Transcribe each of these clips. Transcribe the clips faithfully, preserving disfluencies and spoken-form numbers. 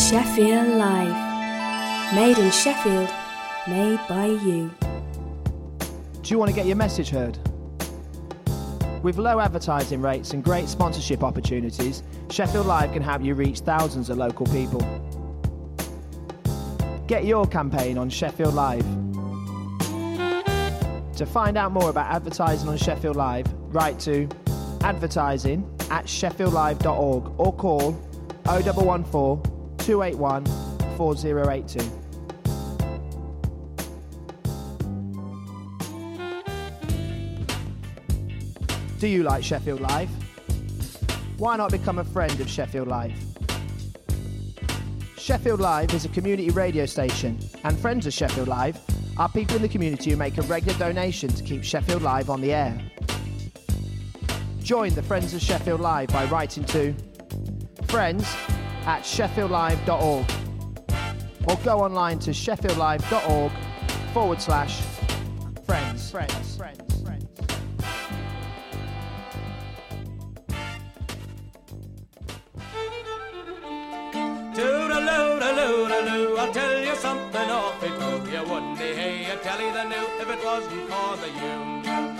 Sheffield Live. Made in Sheffield, made by you. Do you want to get your message heard? With low advertising rates and great sponsorship opportunities, Sheffield Live can help you reach thousands of local people. Get your campaign on Sheffield Live. To find out more about advertising on Sheffield Live, write to advertising at sheffield live dot org or call oh one one four, two eight one, four oh eight two. Do you like Sheffield Live? Why not become a friend of Sheffield Live? Sheffield Live is a community radio station, and friends of Sheffield Live are people in the community who make a regular donation to keep Sheffield Live on the air. Join the Friends of Sheffield Live by writing to friends at sheffield live dot org or go online to sheffield live dot org forward slash friends. Friends. Friends. Toodaloo-daloo-daloo, I'll tell you something awfully true. You wouldn't be hey, I'd tell you the new if it wasn't for the union.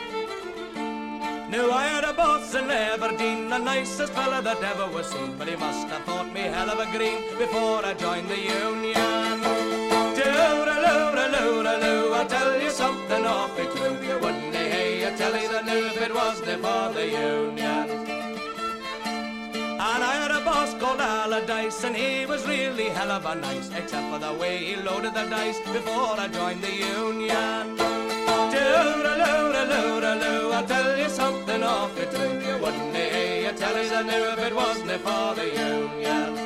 Knew I had a boss in Aberdeen, the nicest fella that ever was seen, but he must have thought me hell of a green before I joined the union. Toodaloo-daloo-daloo, I'll tell you something awfully true. You wouldn't be hey, I'd tell you the new if it wasn't for the union. And I had a boss called Allardyce, and he was really hell of a nice, except for the way he loaded the dice before I joined the union. Toodaloo-daloo-daloo, I'll tell you something awfully true. You wouldn't hey, I'd tell you the new if it wasn't for the union.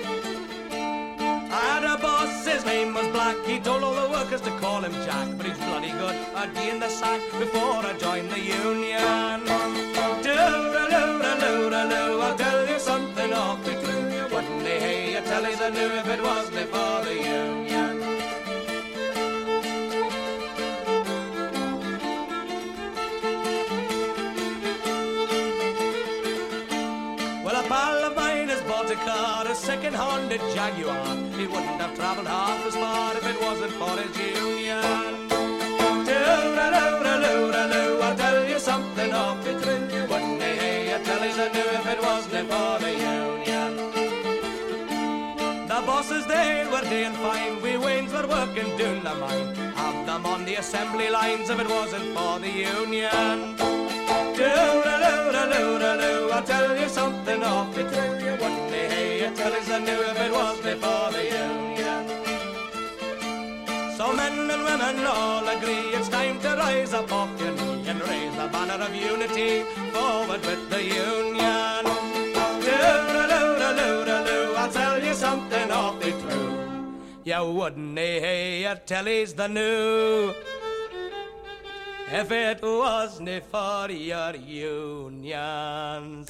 I had a boss, his name was Black, he told all the workers to call him Jack, but he's bloody good, I'd be in the sack before I joined the union. Toodaloo-daloo-daloo, I'll tell you something awfully true. You wouldn't hey, I'd tell you the new if it wasn't for the union. Well, a pal of mine has bought a car, a second-handed Jaguar. He wouldn't have travelled half as far if it wasn't for his union. Toodaloo-daloo-daloo, I'll tell you something awfully true. You wouldn't hey, I'd tell you the new if it wasn't for the union. The bosses, they were doing fine. We Waynes were working down the mine. Have them on the assembly lines if it wasn't for the union. Toodaloo-daloo-daloo, I'll tell you something awfully true. You wouldn't hey, I'd tell you the new if it wasn't for the union. So men and women all agree it's time to rise up off your knee and raise the banner of unity forward with the union. Toodaloo-daloo-daloo, I'll tell you something awfully true. You wouldn't hey, I'd tell you's the new if it wasn't for your unions.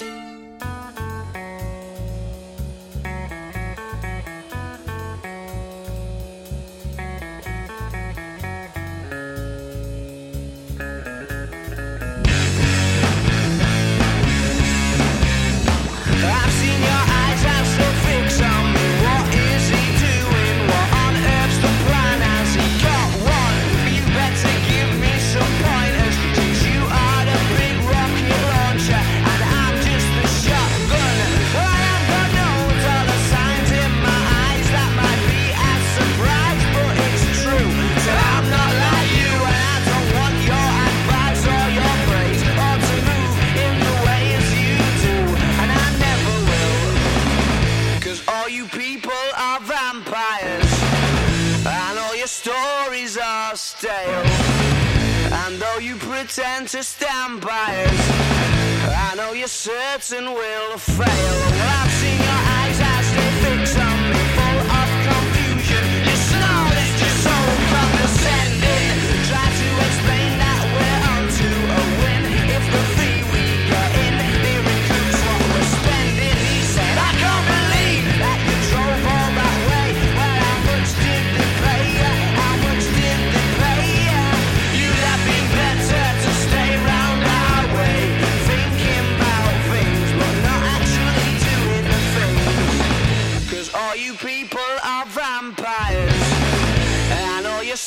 I've seen your eyes, I'm so fixed on me. What is he doing? What on earth's the plan? Has he got one? You better give me some pointers, since you are the big rocket launcher and I'm just the shotgun. I am God knows all the signs in my eyes that might be a surprise, but it's true. So I'm not like you, and I don't want your advice or your praise or to move in the way as you do, and I never will. Cause all you people are vampires, and all your stories are stale. And though you pretend to stand by us, I know you're certain we'll fail. Well, I've seen your eyes as they fix on me, full of confusion. You snarl, it's just so condescending. Try to explain that we're on to a win. If the fee we get in, they recoup what we're spending. He said, I can't believe that you drove all that way. Well, how much did they pay you? How much did they pay you? You'd have been better to stay round our way, thinking about things but not actually doing the thing.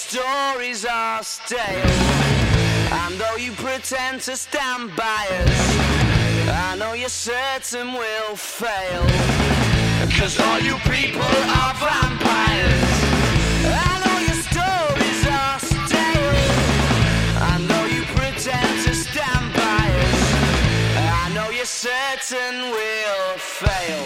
stories are stale, and though you pretend to stand by us, I know you're certain we'll fail, 'cause all you people are vampires. I know your stories are stale, and though you pretend to stand by us, I know you're certain we'll fail.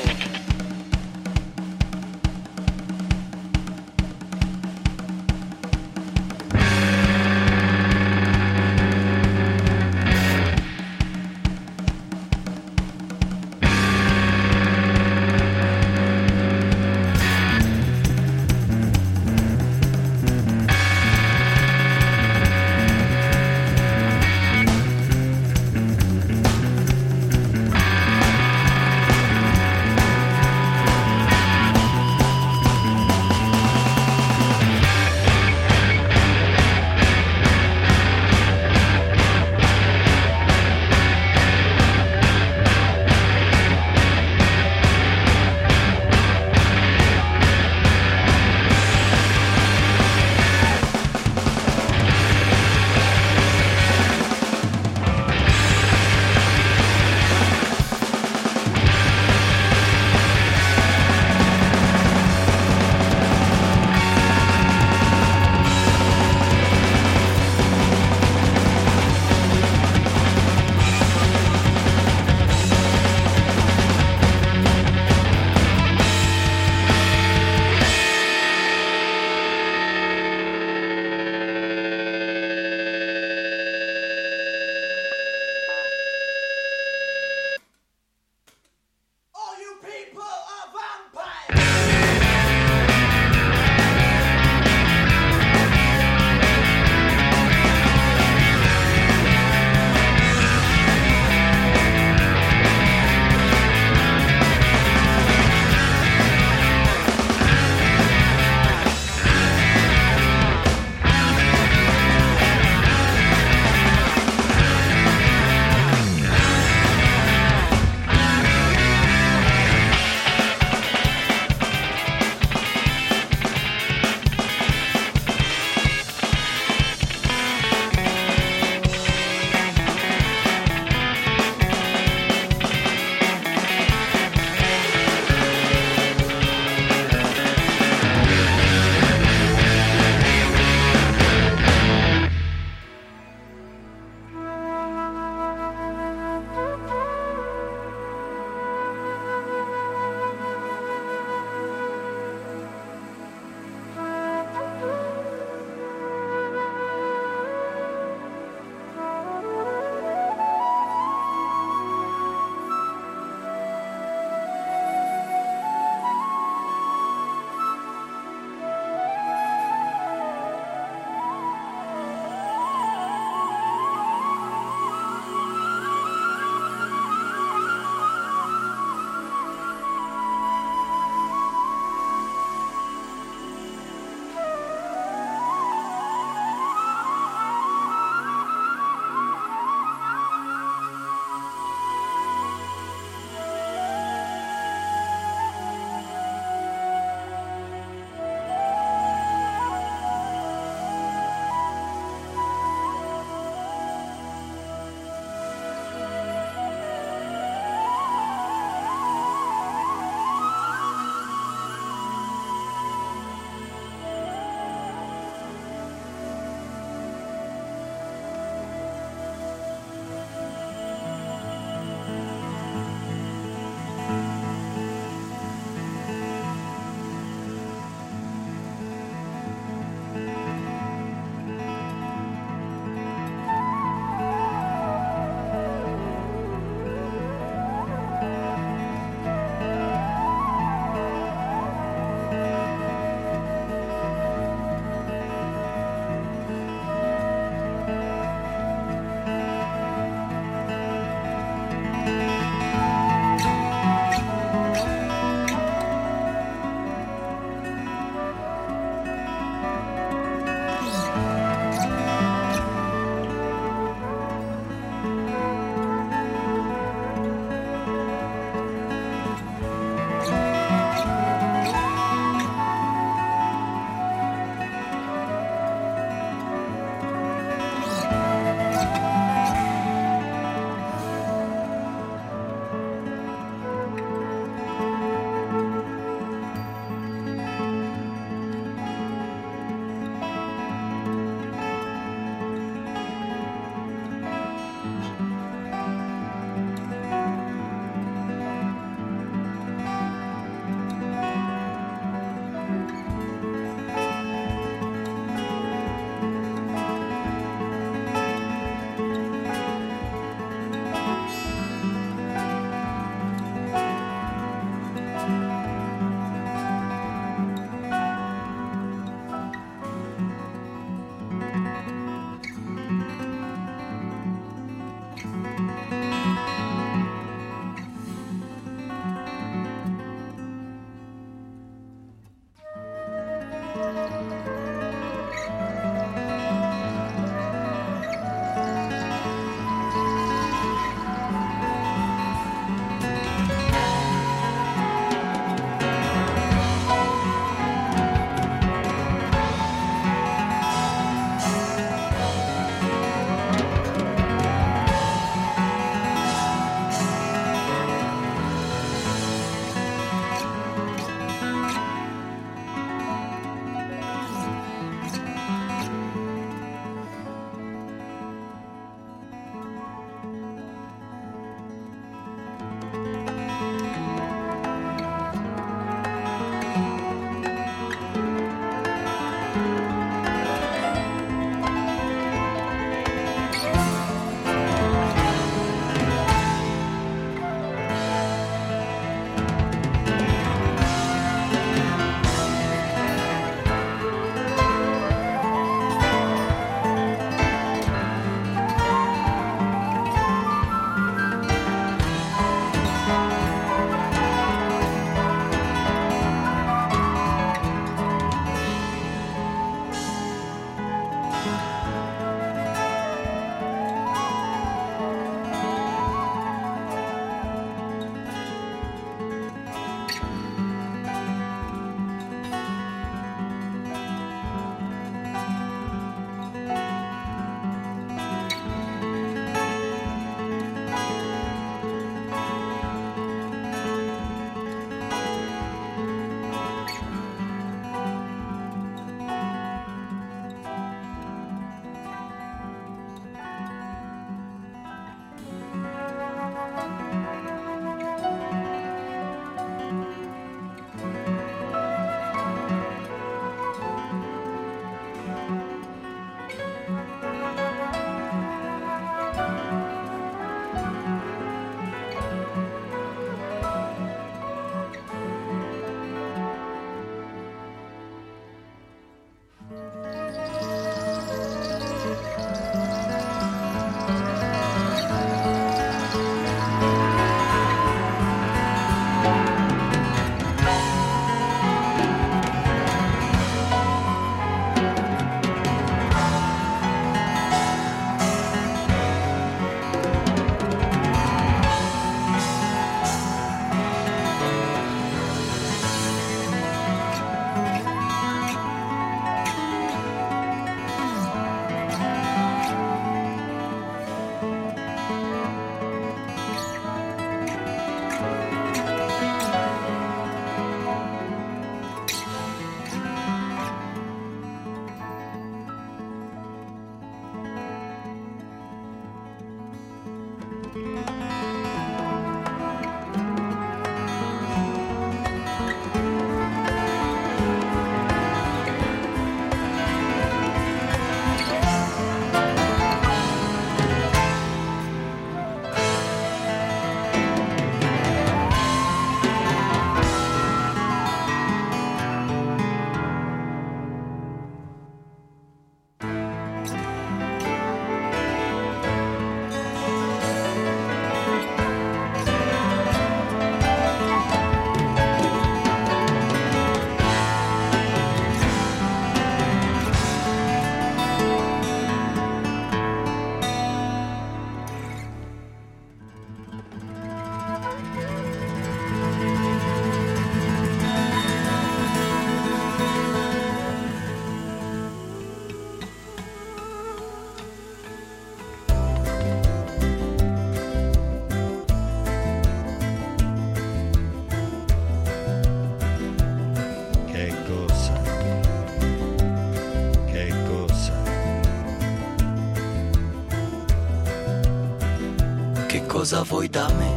cosa vuoi da me?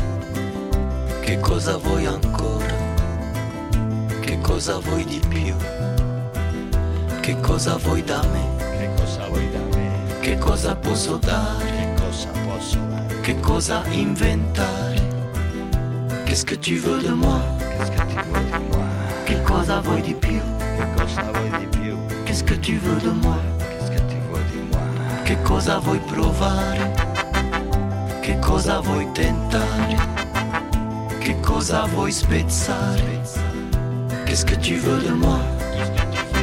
Che cosa vuoi ancora? Che cosa vuoi di più? Che cosa vuoi da me? Che cosa vuoi da me? Che cosa posso dare? Che cosa posso dare? Che cosa inventare? Qu'est-ce que tu veux de moi? Qu'est-ce que tu veux de moi? Che cosa vuoi di più? Che cosa vuoi di più? Qu'est-ce que tu veux de moi? Qu'est-ce que tu veux di moi? Che cosa vuoi provare? Che cosa vuoi tentare? Che cosa vuoi spezzare? Qu'est-ce que tu veux de moi? Qu'est-ce que tu veux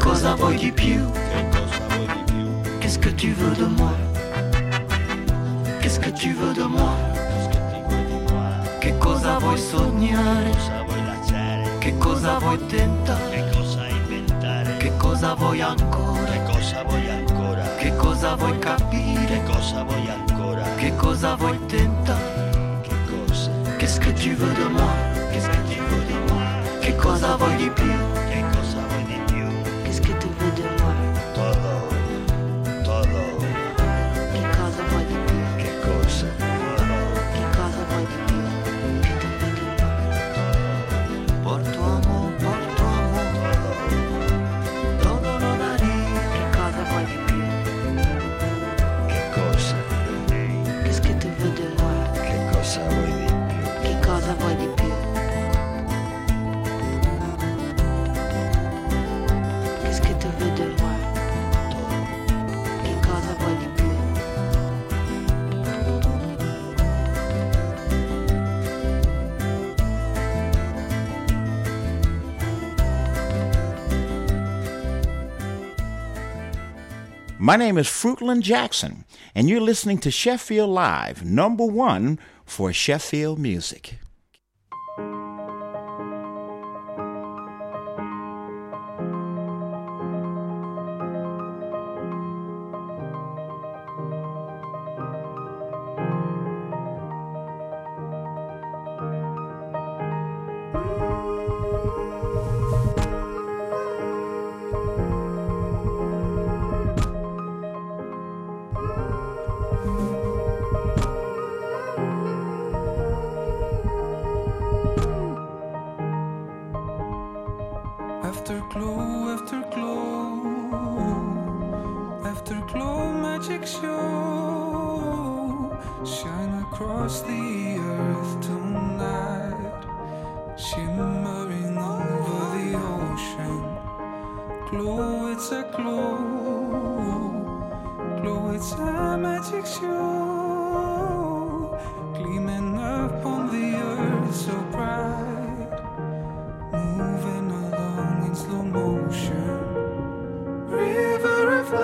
cosa vuoi di più? Che cosa vuoi di più? Qu'est-ce que tu veux de moi? Qu'est-ce que tu veux de moi? Qu'est-ce che ti vuoi di moi? Che cosa vuoi sognare? Cosa vuoi lasciare? Che cosa vuoi tentare? Che cosa inventare? Che cosa vuoi ancora? Che cosa vuoi ancora? Che cosa vuoi capire? Che cosa vuoi ancora? Che cosa vuoi tentare? Che cosa? Qu'est-ce que tu veux de moi? Qu'est-ce che ti vuoi di moi? Che cosa vuoi di più? Che cosa vuoi di più? Qu'est-ce que tu veux de moi? Todo, todo. Che cosa vuoi di più? Che cosa? Todo. Che cosa vuoi di più? Che tu veux de moi? Porto amore, porto amore, todo lo daría. Che cosa vuoi di più? Che cosa? Qu'est-ce que tu veux de moi? Che cosa vuoi di più? Che cosa vuoi di più? Qu'est-ce que tu veux de moi? Che cosa vuoi di più? My name is Fruitland Jackson, and you're listening to Sheffield Live, number one for Sheffield music. Afterglow, afterglow, afterglow, magic show. Shine across the earth tonight, shimmering over the ocean. Glow, it's a glow, glow, it's a magic show. Gleaming up on the earth so bright, moving along in slow motion. River of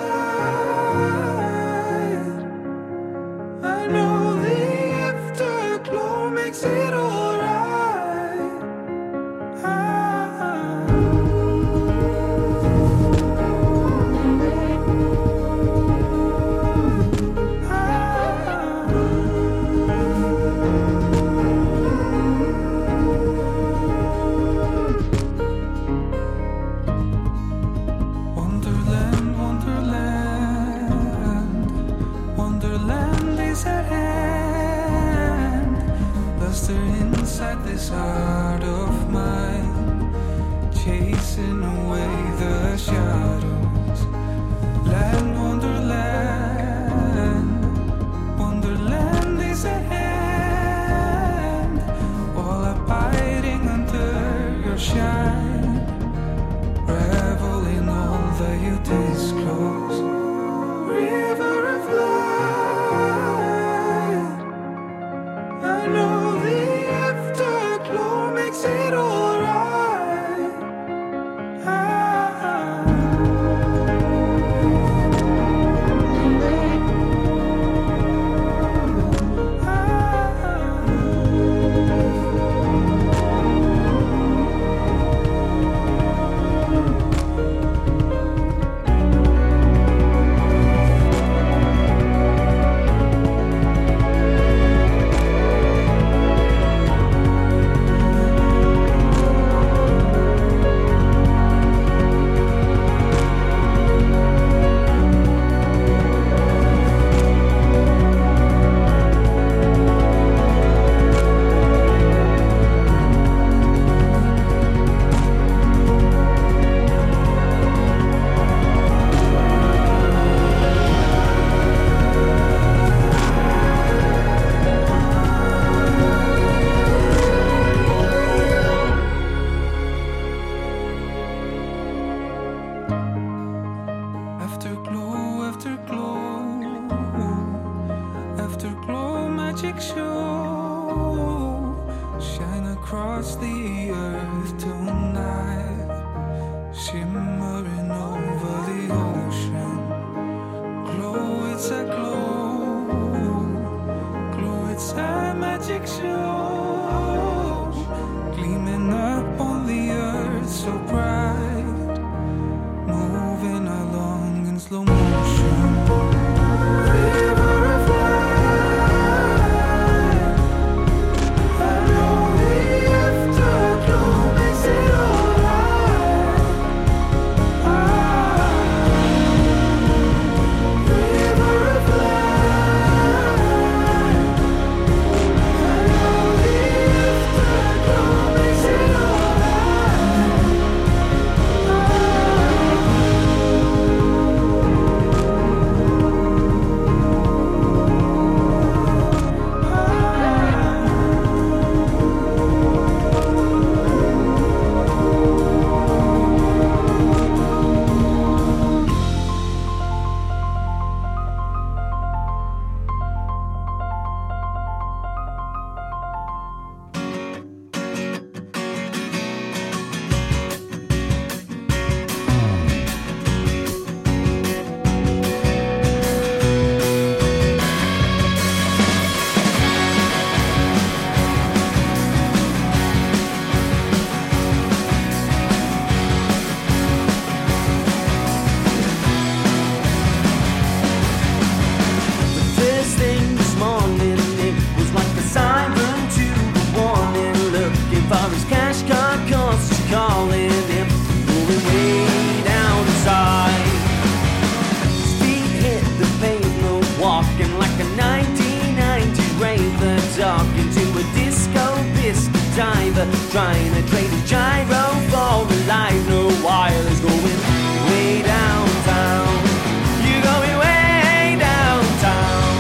light, I know the afterglow makes it alright. Ah. Wonderland, wonderland, wonderland is at hand. Luster inside this heart of mine, chasing away the shadows. Land, wonderland, wonderland is at hand. All abiding under your shine, revel in all that you disclose. River of light, I know the afterglow makes it alright. Ah. Afterglow, afterglow, afterglow, magic show. Shine across the earth tonight, shimmering over calling him, going way down inside. His feet hit the pavement, walking like a nineteen ninety raver, talking to a disco biscuit diver, trying to trade a gyro for a life. No wireless, going way downtown. You're going way downtown.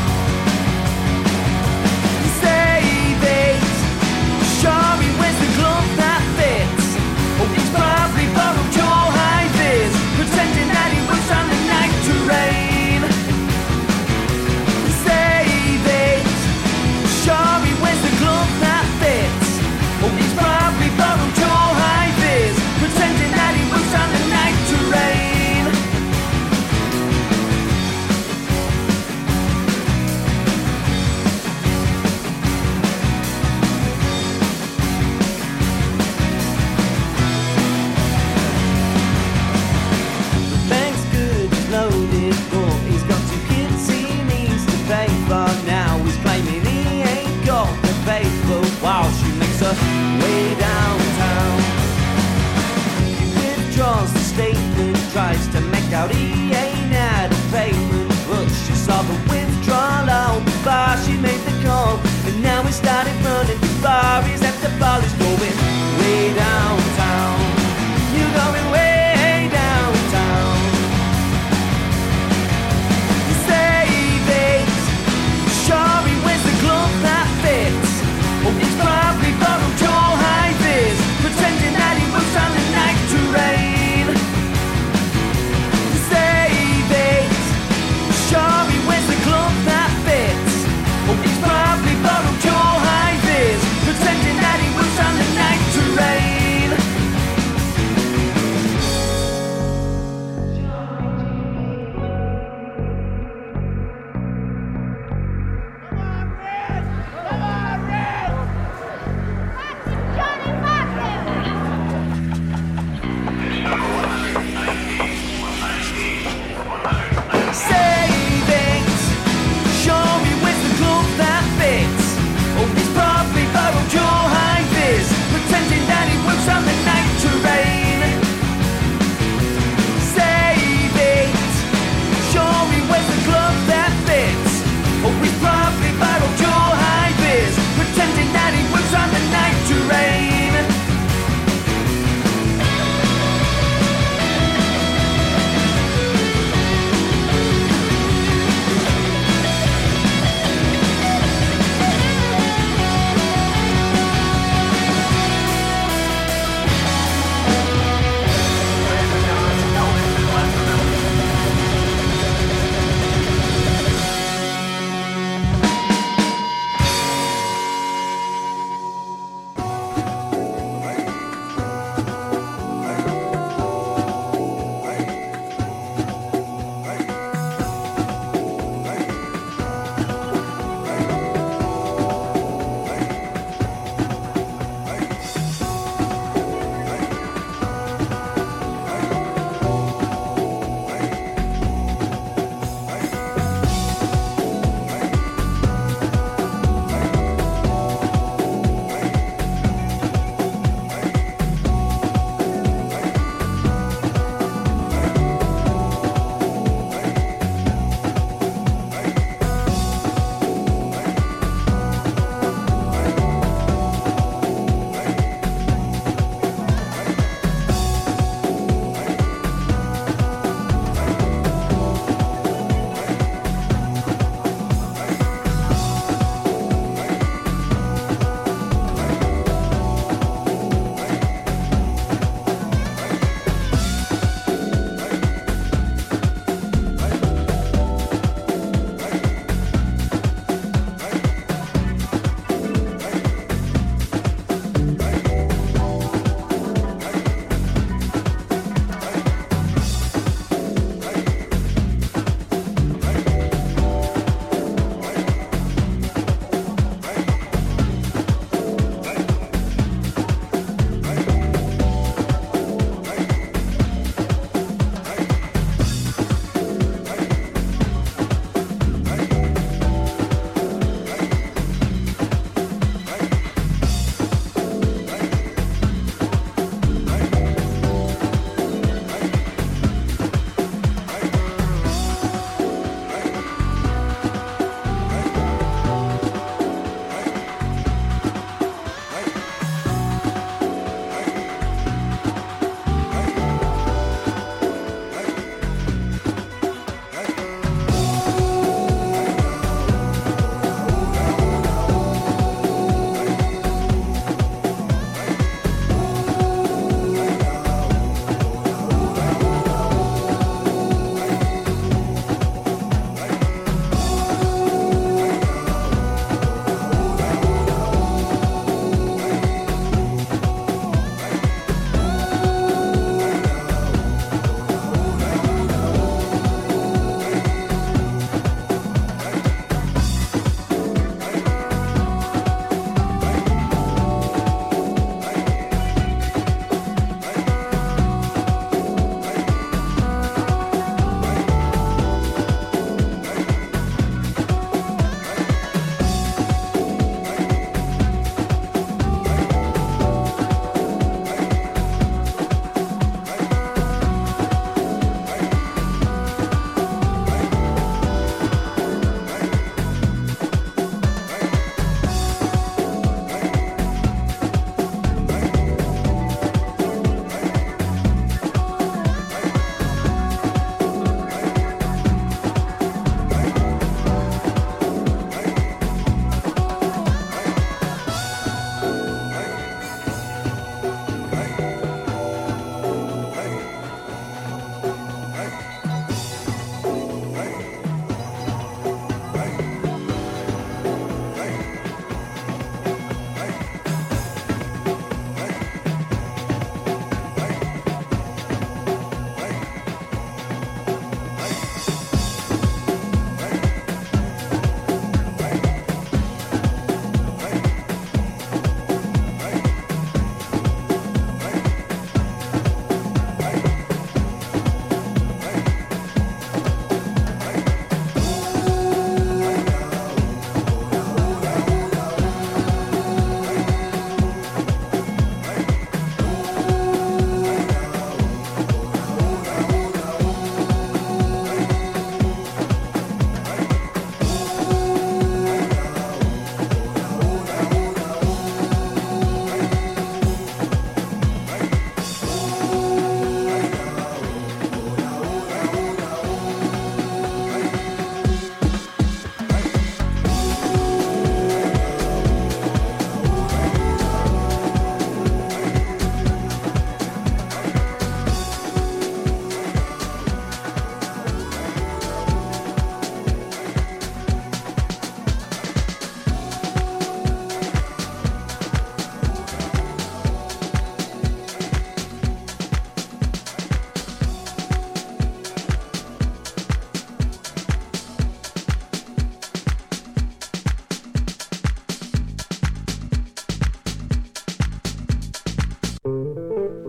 Save it. Sure, he wears the glove that fits. Oh, he's probably borrowed your high vis, pretending that he was on the night terrain. Save it. Sure, he wears the glove that fits. Oh, he's probably borrowed your high vis, pretending that he was on the night terrain. Bank's good, he's loaded, but he's got two kids he needs to pay for. Now he's claiming he ain't got the paper while she makes her way downtown. He withdraws the statement, tries to make out he ain't had a payment, but she saw the withdrawal out before she made the call, and now he started running before he's at the ball. He's going way downtown. You're going way downtown. Save it. Sure, he wears the glove that fits. Oh, he's probably borrowed your high vis, pretending that he was on the night terrain. Save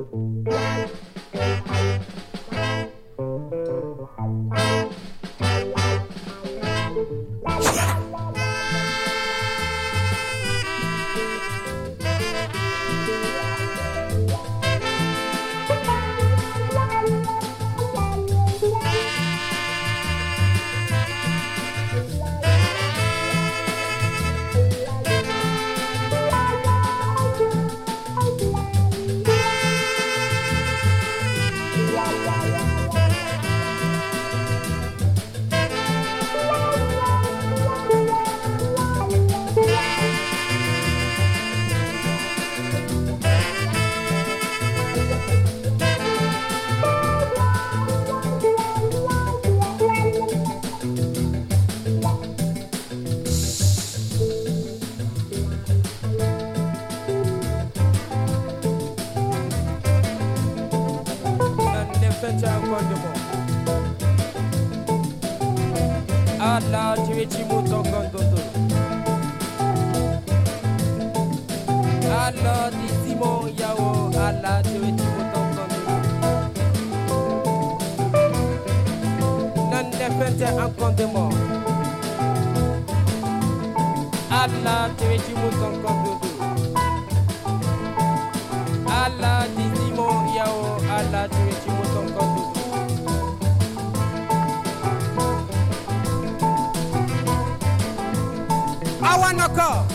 Allah tuweci muton kondondo Allah di simo yawo Allah tuweci muton kondondo nan defente en condement Allah tuweci muton kondondo Allah di simo yawo Allah tuweci muton kondondo I wanna go.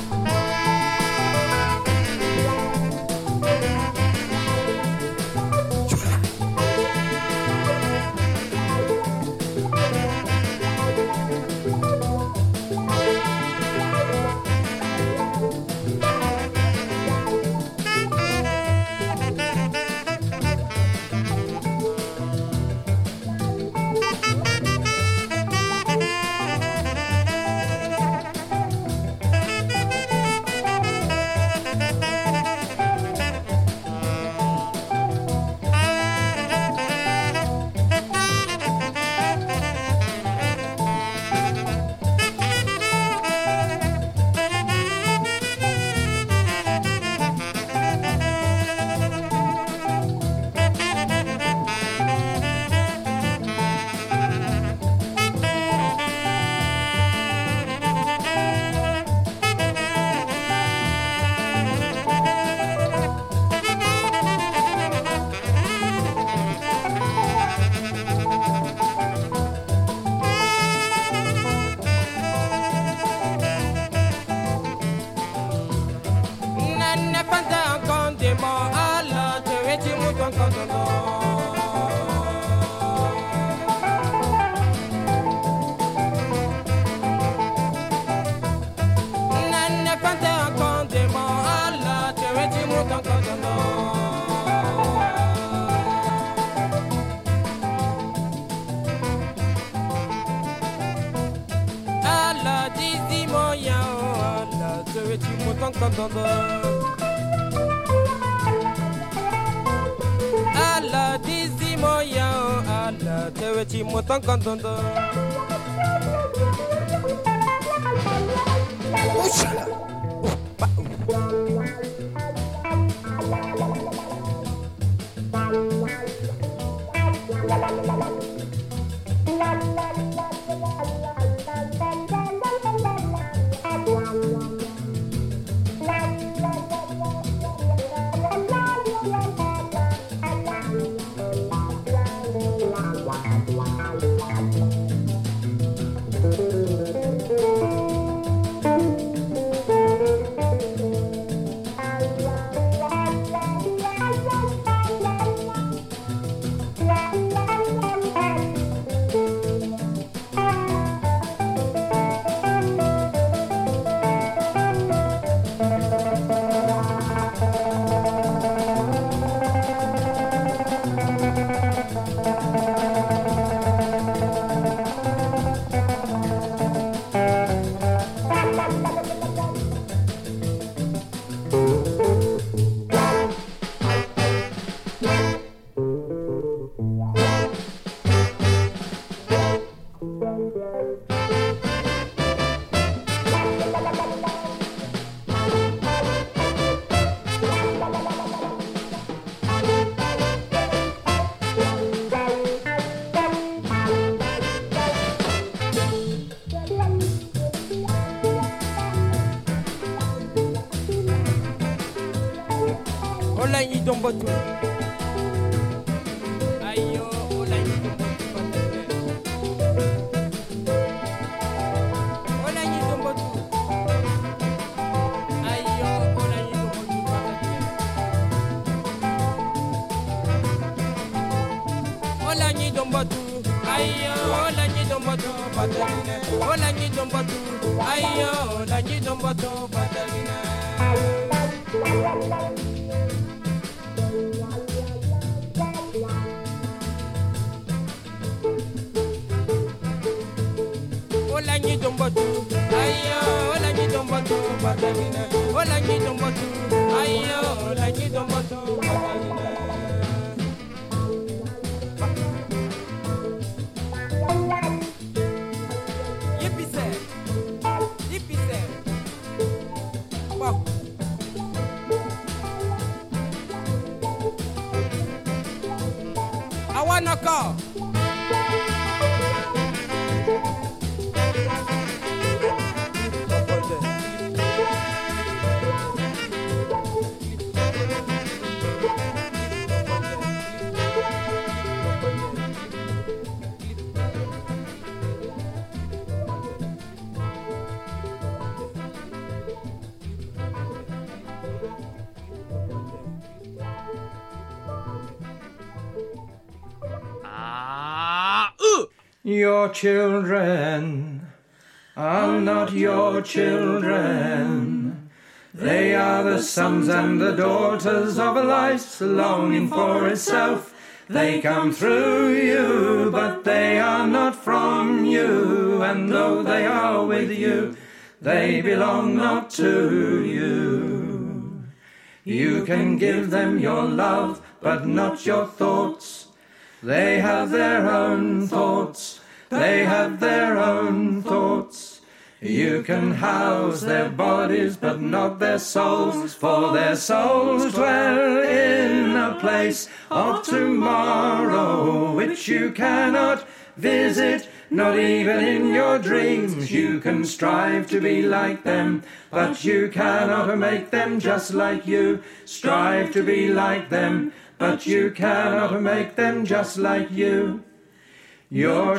Allah dizi moya Allah tewechi mutan kantondo Ushala Olanyi Dombotu. Ayo, Olanyi Dombotu. Olanyi Dombotu. Ayo, Olanyi Dombotu. Olanyi Dombotu. Ayo, Olanyi Dombotu. Olanyi Dombotu. Ayo, Olanyi Dombotu. Olanyi Dombotu, ayo, Olanyi Dombotu, Batalina. Olanyi Dombotu, ayo, Olanyi Dombotu, Batalina. Yippee say, yippee say. Wow. I wanna call. Your children are not your children. They are the sons and the daughters of a life's longing for itself. They come through you, but they are not from you. And though they are with you, they belong not to you. You can give them your love, but not your thoughts. They have their own thoughts. They have their own thoughts. You can house their bodies, but not their souls, for their souls dwell in a place of tomorrow, which you cannot visit, not even in your dreams. You can strive to be like them, but you cannot make them just like you. Strive to be like them, but you cannot make them just like you. Your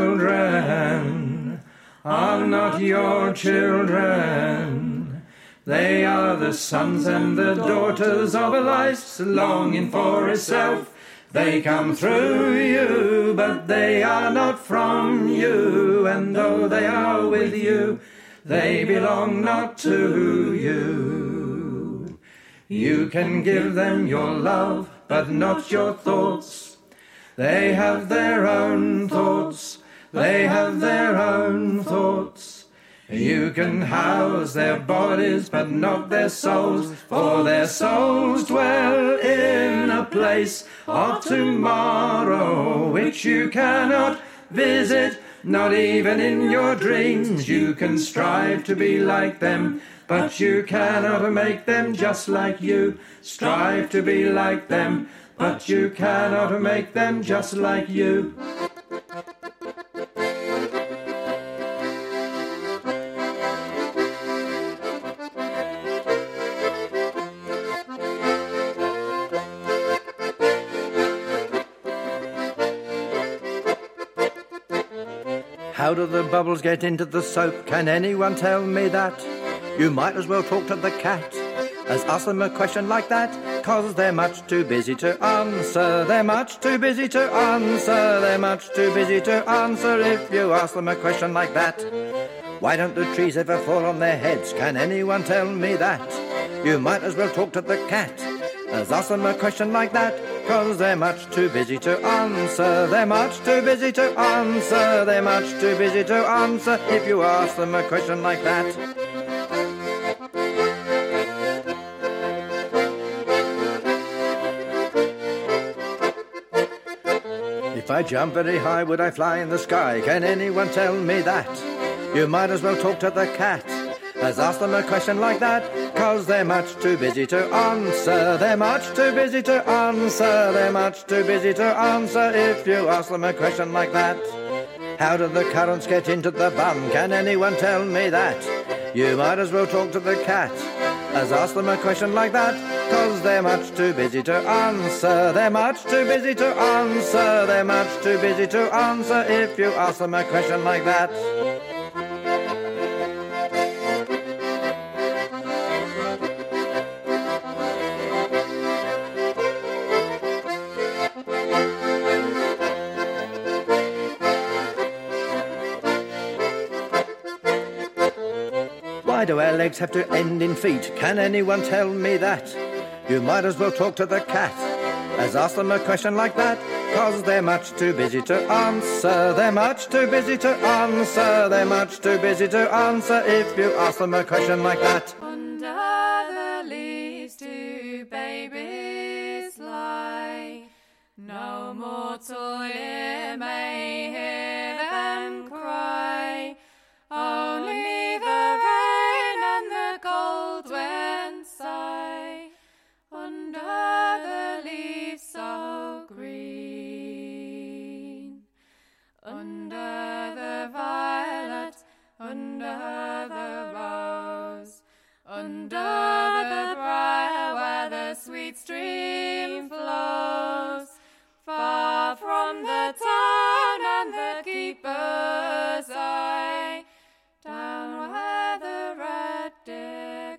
children are not your children. They are the sons and the daughters of a life's longing for itself. They come through you, but they are not from you. And though they are with you, they belong not to you. You can give them your love, but not your thoughts. They have their own thoughts. They have their own thoughts. You can house their bodies, but not their souls, for their souls dwell in a place of tomorrow, which you cannot visit, not even in your dreams. You can strive to be like them, but you cannot make them just like you. Strive to be like them, but you cannot make them just like you. How do the bubbles get into the soap? Can anyone tell me that? You might as well talk to the cat as ask them a question like that, 'cause they're much too busy to answer. They're much too busy to answer. They're much too busy to answer if you ask them a question like that. Why don't the trees ever fall on their heads? Can anyone tell me that? You might as well talk to the cat as ask them a question like that, 'cause they're much too busy to answer. They're much too busy to answer. They're much too busy to answer if you ask them a question like that. If I jump very high, would I fly in the sky? Can anyone tell me that? You might as well talk to the cat as ask them a question like that, 'cause they're much too busy to answer. They're much too busy to answer. They're much too busy to answer if you ask them a question like that. How do the currants get into the bum? Can anyone tell me that? You might as well talk to the cat as ask them a question like that, 'cause they're much too busy to answer. They're much too busy to answer. They're much too busy to answer if you ask them a question like that. Why do our legs have to end in feet? Can anyone tell me that? You might as well talk to the cat as ask them a question like that. 'Cause they're much too busy to answer. They're much too busy to answer. They're much too busy to answer if you ask them a question like that. Under the leaves two babies lie. No mortal ear may hear them cry. Only the rain and the cold wind sigh. Under the leaves so green. Under the violet, under the rose, under the briar where the sweet stream flows, far from the town and the keeper's eye, down where the red deer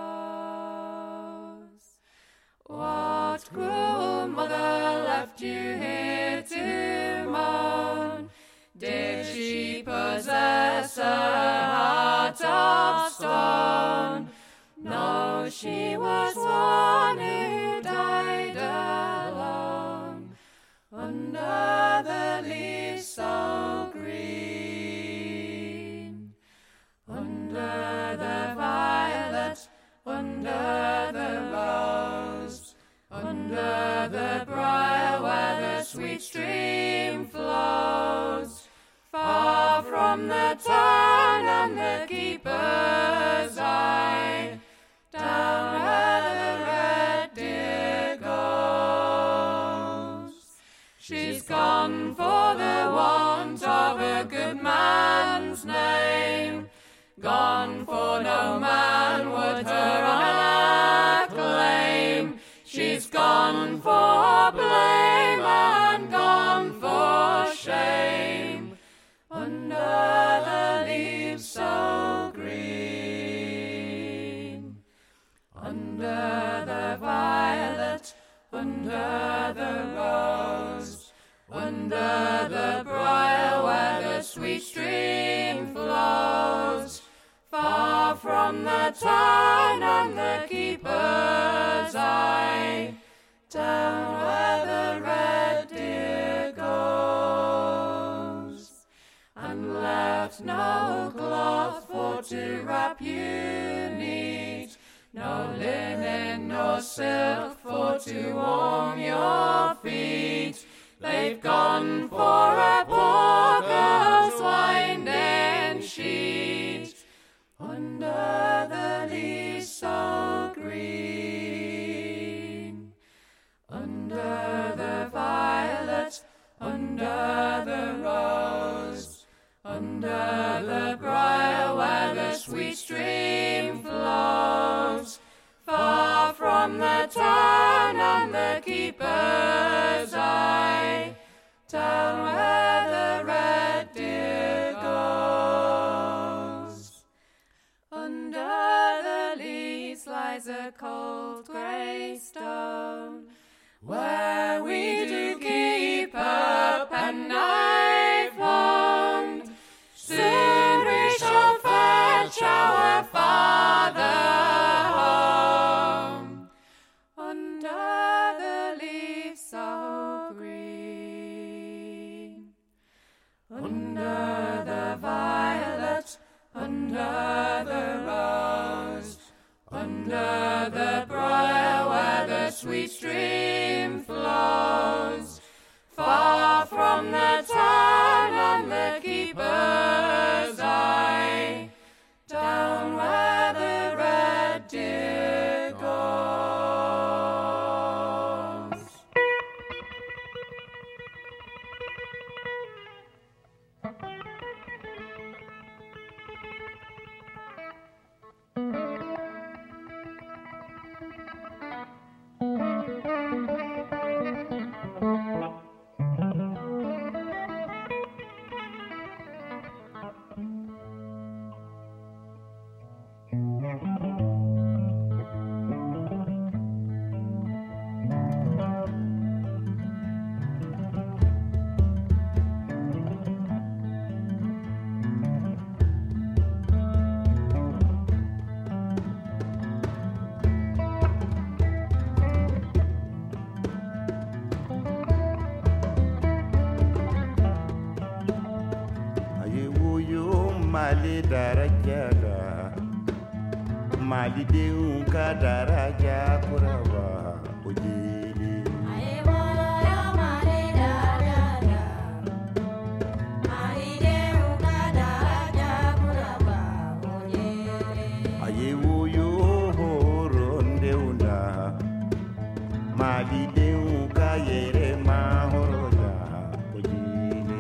goes. What cruel mother left you here to moan? Did she possess a heart of stone? No, she was one who died alone. Under the leaves so green. Under the violet, under the rose, under the briar where the sweet stream flows, far from the town and the keeper's eye, down where the red deer goes. She's gone for the want of a good man's name, gone for no man would her honor claim. She's gone for blame and gone for shame. Under the leaves so green. Under the violet, under the rose, under the briar where the sweet stream flows, far from the town and the keeper's eye, down where the red deer goes, and left no cloth for to wrap you neat, no linen nor silk for to warm your feet. They've gone for a poor girl's winding sheet. Under the leaves so green. Under the violet, under the rose, under the briar where the sweet stream flows, far from the town and the keeper's eye, down where the red deer goes. Under the leaves lies a cold grey stone, where we do keep a penknife wand. Soon we shall fetch our father home. Under the leaves mali darajada mali denw ka daraja kuraba o jeli aye woyo horondeunda mali denw ka yere ma horoja o jeli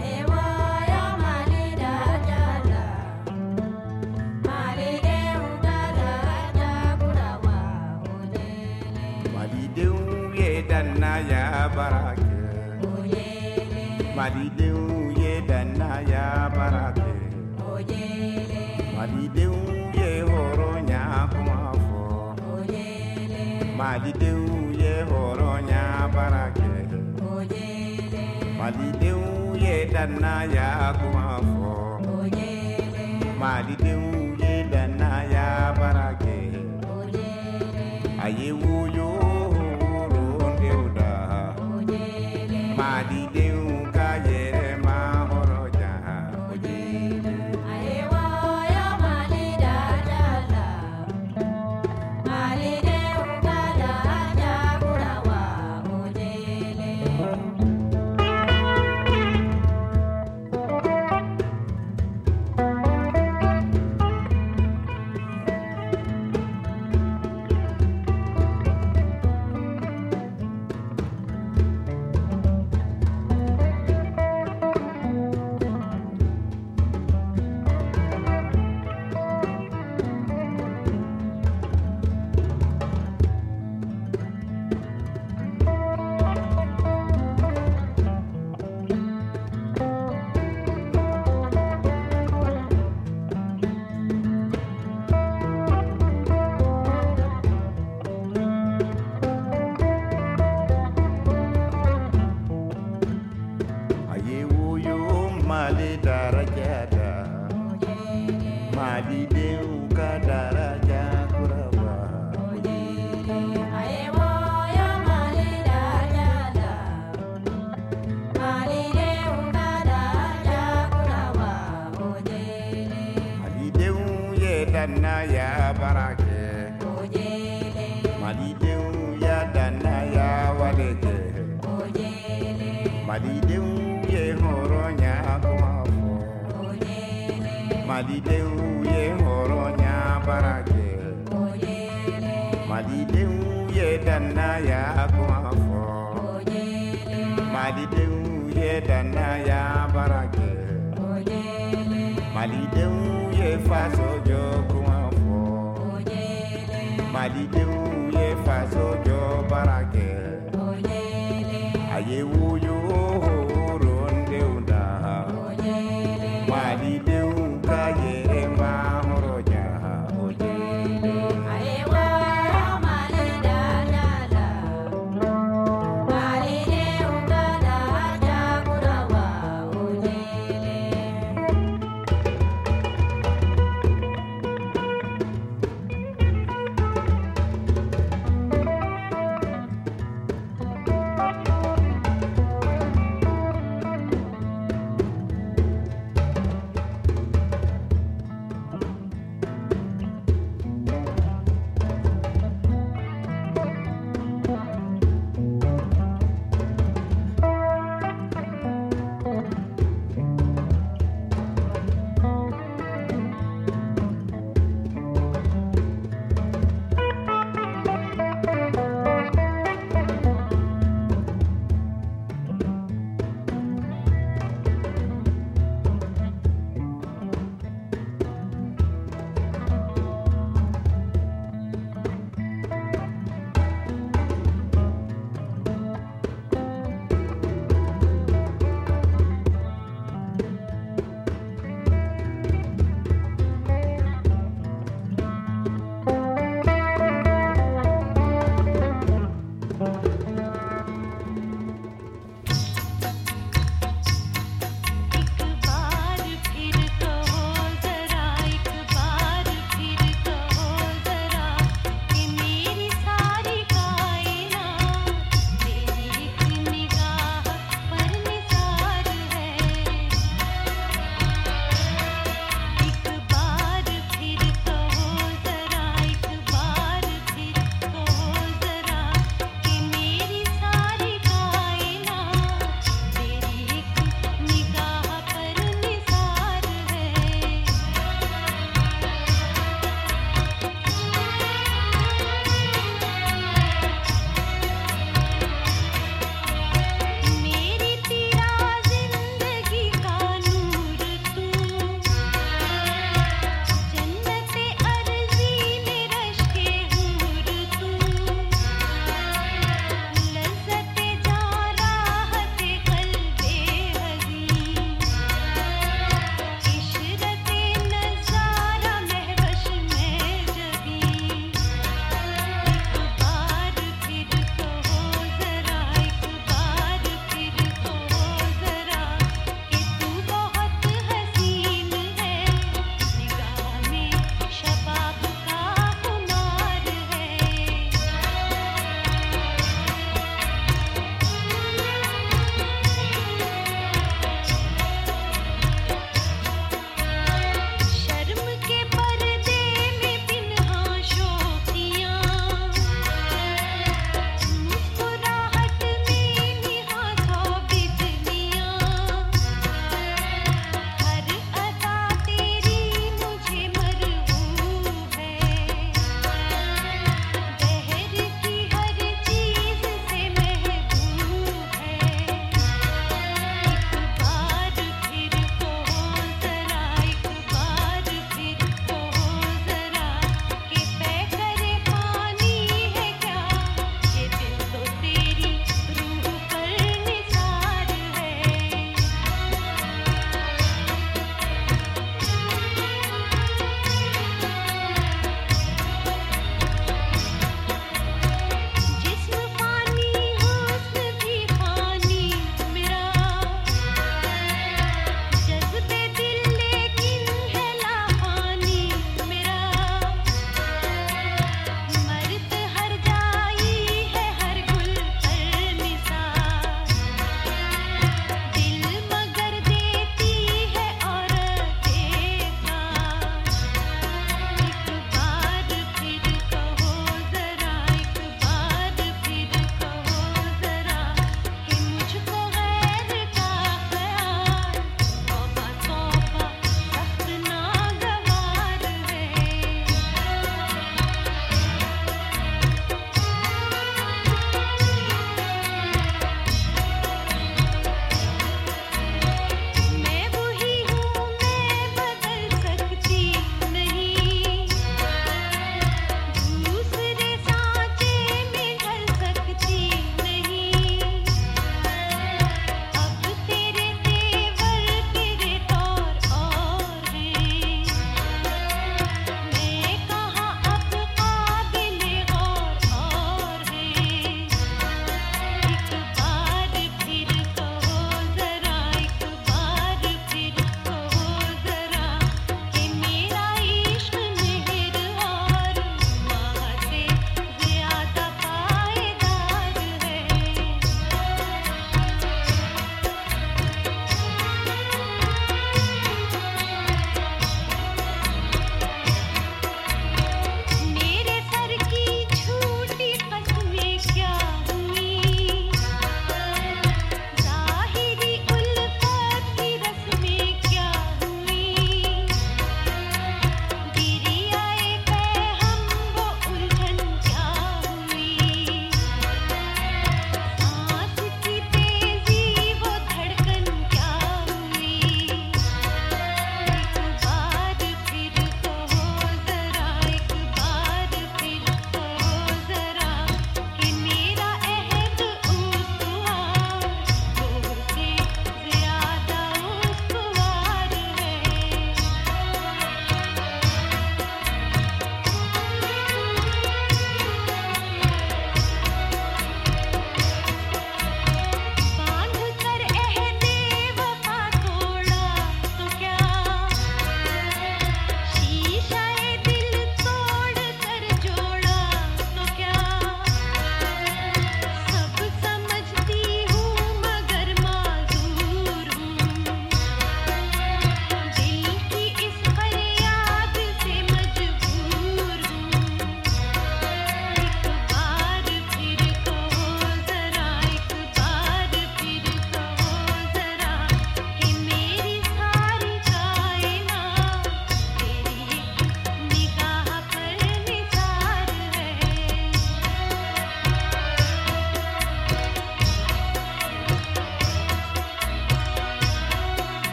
ya barake Malidew ye dana ya barake Malidew ye horonya kumafo Malidew ye horonya barake Malidew ye dana ya kumafo Malidew ye dana ya barake Aye wuyo Madi deu ka yere ma horoja ojele ayewa ya mali da dala mali deu ka da ja kurawa ojele dana ya barake ojele Malidew ya dana ya waleke ojele Malidew ye horonya kumafo ojele Malidew ye horonya barake ojele Malidew ye dana ya kumafo ojele Malidew ye dana ya barake ojele Malidew ye faso jo kumafo ojele Malidew ye faso jo barake ojele aye wuyo ronde unda ojele Malidew ka yere ma horoja ojele aye wa malida dala Malidew ka da ja kurawa ojele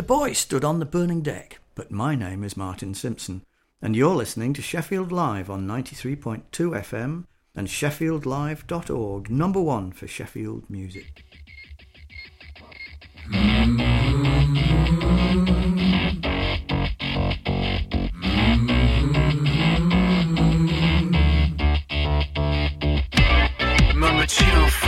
The boy stood on the burning deck, but my name is Martin Simpson, and you're listening to Sheffield Live on ninety-three point two F M and sheffield live dot org, number one for Sheffield music. Mama Chino